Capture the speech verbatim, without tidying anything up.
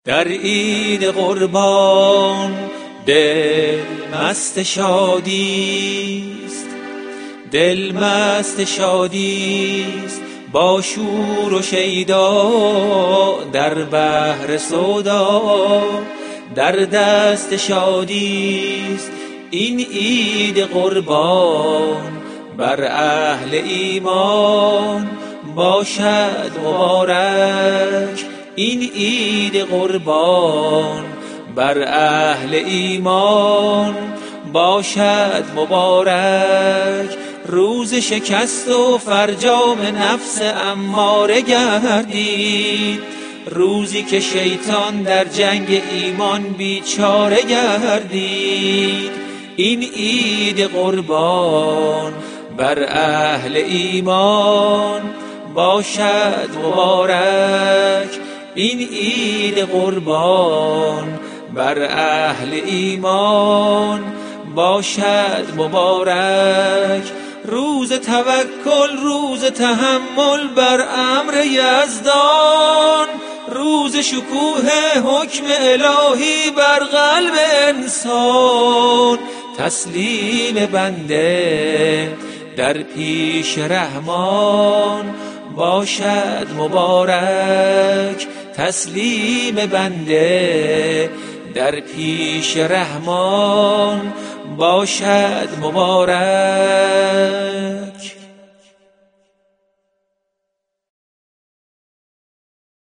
در عید قربان دل مست شادیست، دل مست شادیست با شور و شیدا، در بحر سودا در دست شادیست. این عید قربان بر اهل ایمان باشد مبارک، این عید قربان بر اهل ایمان باشد مبارک. روز شکست و فرجام نفس اماره گردید، روزی که شیطان در جنگ ایمان بیچاره گردید. این عید قربان بر اهل ایمان باشد مبارک، این عید قربان بر اهل ایمان باشد مبارک. روز توکل، روز تحمل بر امر یزدان، روز شکوه حکم الهی بر قلب انسان. تسلیم بنده در پیش رحمان باشد مبارک، تسلیم بنده در پیش رحمان باشد مبارک.